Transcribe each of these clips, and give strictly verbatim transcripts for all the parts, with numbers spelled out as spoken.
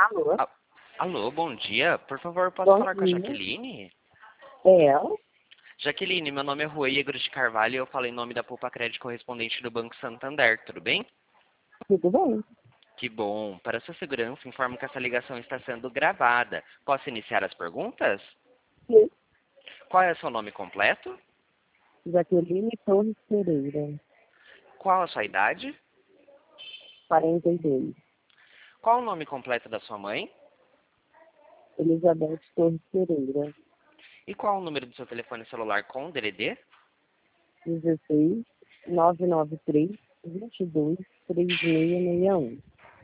Alô? A- Alô, bom dia. Por favor, posso Bom falar com a dia. Jaqueline? É ela? Jaqueline, meu nome é Rui Egros de Carvalho e eu falo em nome da Poupa Crédito correspondente do Banco Santander, tudo bem? Tudo bem? Que bom. Para sua segurança, informo que essa ligação está sendo gravada. Posso iniciar as perguntas? Sim. Qual é o seu nome completo? Jaqueline Torres Pereira, Qual a sua idade? quarenta e dois. Qual o nome completo da sua mãe? Elizabeth Torres Pereira, E qual o número do seu telefone celular com D D D? dezesseis, novecentos e noventa e três, vinte e dois, trinta e seis sessenta e um.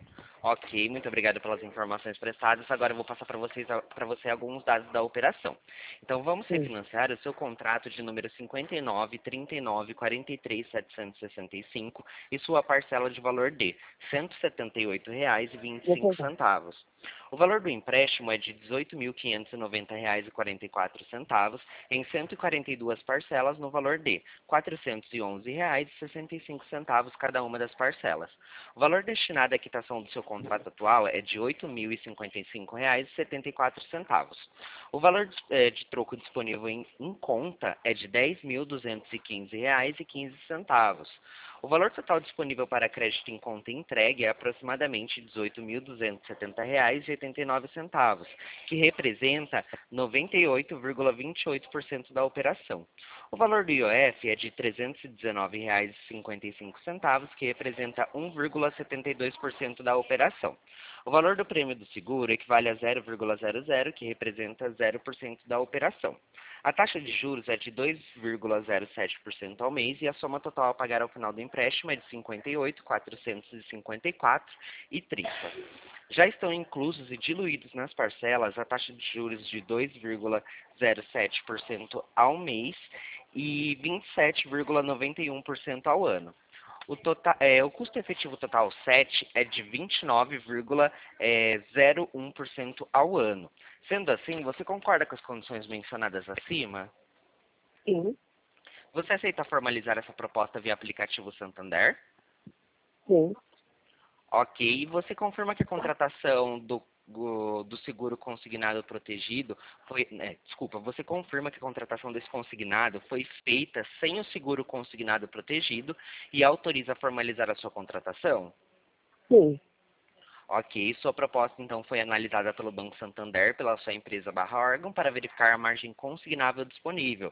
Ok, muito obrigado pelas informações prestadas. Agora eu vou passar para vocês para você alguns dados da operação. Então vamos Sim. refinanciar o seu contrato de número cinquenta e nove, trinta e nove, quarenta e três, setecentos e sessenta e cinco e sua parcela de valor de cento e setenta e oito reais e vinte e Vou cinco pegar. centavos. O valor do empréstimo é de dezoito mil quinhentos e noventa reais e quarenta e quatro centavos em cento e quarenta e duas parcelas no valor de quatrocentos e onze reais e sessenta e cinco centavos cada uma das parcelas. O valor destinado à quitação do seu contrato atual é de oito mil e cinquenta e cinco reais e setenta e quatro centavos. O valor de, eh, de troco disponível em, em conta é de dez mil duzentos e quinze reais e quinze centavos. O valor total disponível para crédito em conta entregue é aproximadamente dezoito mil duzentos e setenta reais e oitenta e nove centavos, que representa noventa e oito vírgula vinte e oito por cento da operação. O valor do I O F é de trezentos e dezenove reais e cinquenta e cinco centavos, que representa um vírgula setenta e dois por cento da operação. O valor do prêmio do seguro equivale a zero vírgula zero zero, que representa zero por cento da operação. A taxa de juros é de dois vírgula zero sete por cento ao mês e a soma total a pagar ao final do empréstimo é de cinquenta e oito mil quatrocentos e cinquenta e quatro reais e trinta centavos. Já estão inclusos e diluídos nas parcelas a taxa de juros de dois vírgula zero sete por cento ao mês e vinte e sete vírgula noventa e um por cento ao ano. O, total, é, o custo efetivo total sete é de vinte e nove vírgula zero um por cento ao ano. Sendo assim, você concorda com as condições mencionadas acima? Sim. Você aceita formalizar essa proposta via aplicativo Santander? Sim. Ok. E você confirma que a contratação do, do, do seguro consignado protegido foi... É, desculpa, você confirma que a contratação desse consignado foi feita sem o seguro consignado protegido e autoriza a formalizar a sua contratação? Sim. Ok, sua proposta então foi analisada pelo Banco Santander, pela sua empresa barra órgão, para verificar a margem consignável disponível.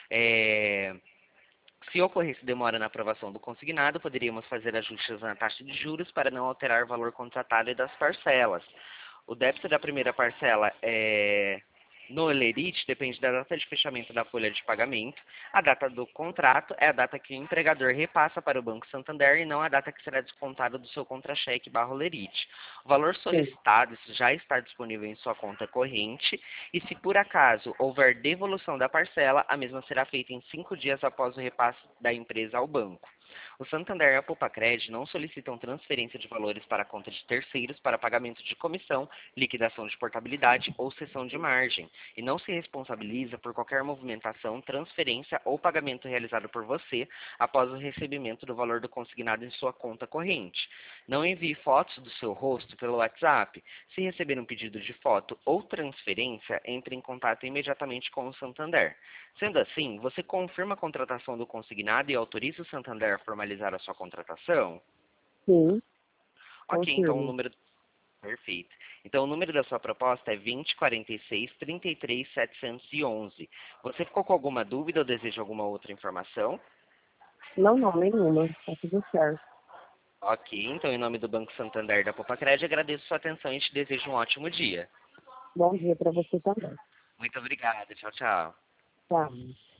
É... Se ocorresse demora na aprovação do consignado, poderíamos fazer ajustes na taxa de juros para não alterar o valor contratado e das parcelas. O débito da primeira parcela é... no Lerite depende da data de fechamento da folha de pagamento. A data do contrato é a data que o empregador repassa para o Banco Santander e não a data que será descontada do seu contra-cheque barra Lerite. O valor Sim. solicitado já está disponível em sua conta corrente e se por acaso houver devolução da parcela, a mesma será feita em cinco dias após o repasse da empresa ao banco. O Santander e a Poupa-Cred não solicitam transferência de valores para a conta de terceiros para pagamento de comissão, liquidação de portabilidade ou cessão de margem, e não se responsabiliza por qualquer movimentação, transferência ou pagamento realizado por você após o recebimento do valor do consignado em sua conta corrente. Não envie fotos do seu rosto pelo WhatsApp. Se receber um pedido de foto ou transferência, entre em contato imediatamente com o Santander. Sendo assim, você confirma a contratação do consignado e autoriza o Santander a formalizar a sua contratação? Sim. Ok, então o Confirmo. número... Perfeito. Então o número da sua proposta é vinte, quarenta e seis, trinta e três, setecentos e onze. Você ficou com alguma dúvida ou deseja alguma outra informação? Não, não, nenhuma. Tá tudo certo. Ok, então em nome do Banco Santander da Poupa-Cred, agradeço sua atenção e te desejo um ótimo dia. Bom dia para você também. Muito obrigado. Tchau, tchau. Tá.